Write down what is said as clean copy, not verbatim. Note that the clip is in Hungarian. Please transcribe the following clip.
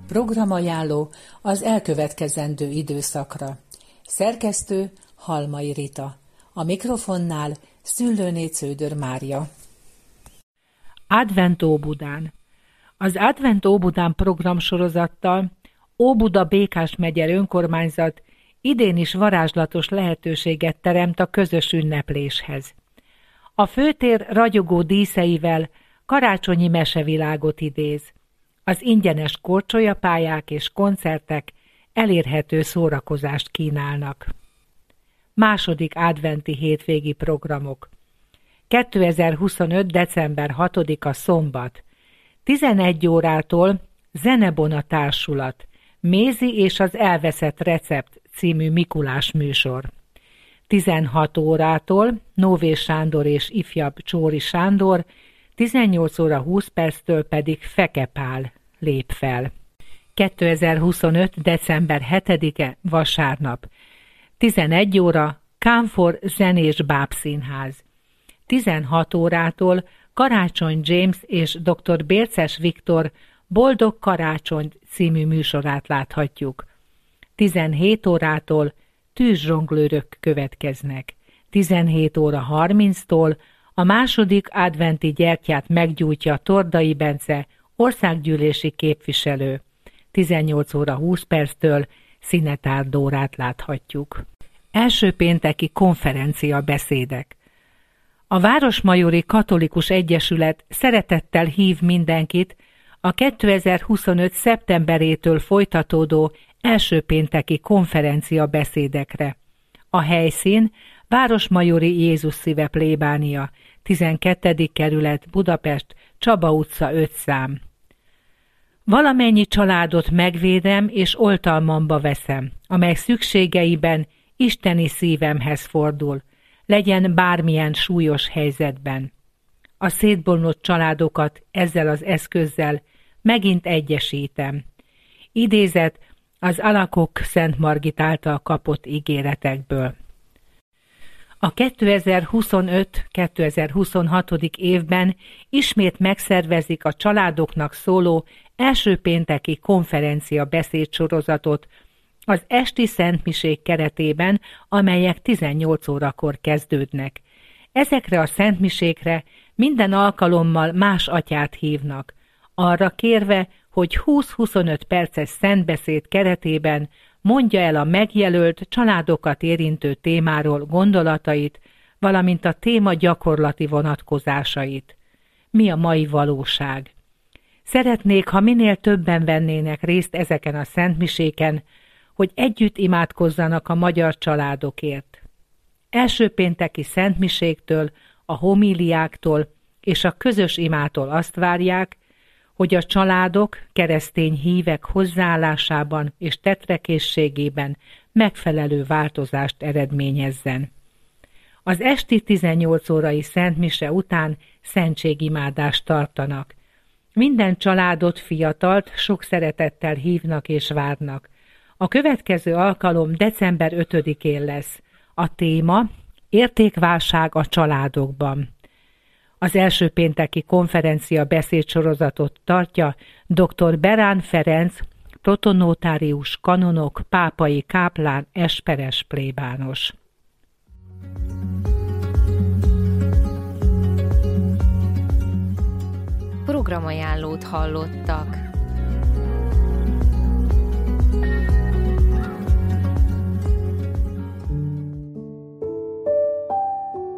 Programajánló az elkövetkezendő időszakra. Szerkesztő Halmai Rita. A mikrofonnál Szüllőné Cződör Mária. Advent Óbudán. Az Advent Óbudán programsorozattal Óbuda Békás megye önkormányzat idén is varázslatos lehetőséget teremt a közös ünnepléshez. A főtér ragyogó díszeivel karácsonyi mesevilágot idéz. Az ingyenes korcsolyapályák és koncertek elérhető szórakozást kínálnak. Második adventi hétvégi programok. 2025. december 6-a szombat. 11 órától Zenebona Társulat, Mézi és az elveszett recept című Mikulás műsor. 16 órától Nové Sándor és ifjabb Csóri Sándor, 18 óra 20 perctől pedig Feke Pál lép fel. 2025. december 7-e vasárnap. 11 óra Kánfor Zenés Bábszínház. 16 órától Karácsony James és dr. Bérces Viktor Boldog Karácsony című műsorát láthatjuk. 17 órától tűzzsonglőrök következnek. 17 óra 30-tól a második adventi gyertyát meggyújtja Tordai Bence, országgyűlési képviselő. 18 óra 20 perctől Szinetár Dórát láthatjuk. Első pénteki konferencia beszédek. A Városmajori Katolikus Egyesület szeretettel hív mindenkit a 2025. szeptemberétől folytatódó első pénteki konferencia beszédekre. A helyszín Városmajori Jézus Szíve plébánia, 12. kerület, Budapest, Csaba utca 5 szám. Valamennyi családot megvédem és oltalmamba veszem, amely szükségeiben isteni szívemhez fordul, legyen bármilyen súlyos helyzetben. A szétbomlott családokat ezzel az eszközzel megint egyesítem. Idézet az Alakok Szent Margit által kapott ígéretekből. A 2025-2026. évben ismét megszervezik a családoknak szóló első pénteki konferencia beszédsorozatot az esti szentmisék keretében, amelyek 18 órakor kezdődnek. Ezekre a szentmisékre minden alkalommal más atyát hívnak, arra kérve, hogy 20-25 perces szentbeszéd keretében mondja el a megjelölt, családokat érintő témáról gondolatait, valamint a téma gyakorlati vonatkozásait. Mi a mai valóság? Szeretnék, ha minél többen vennének részt ezeken a szentmiséken, hogy együtt imádkozzanak a magyar családokért. Első pénteki szentmiséktől, a homíliáktól és a közös imától azt várják, hogy a családok keresztény hívek hozzáállásában és tetrekészségében megfelelő változást eredményezzen. Az esti 18 órai szentmise után szentségimádást tartanak. Minden családot, fiatalt sok szeretettel hívnak és várnak. A következő alkalom december 5-én lesz. A téma értékválság a családokban. Az első pénteki konferencia beszédsorozatot tartja dr. Berán Ferenc, protonotárius, kanonok, pápai káplán, esperes plébános. Programajánlót hallottak.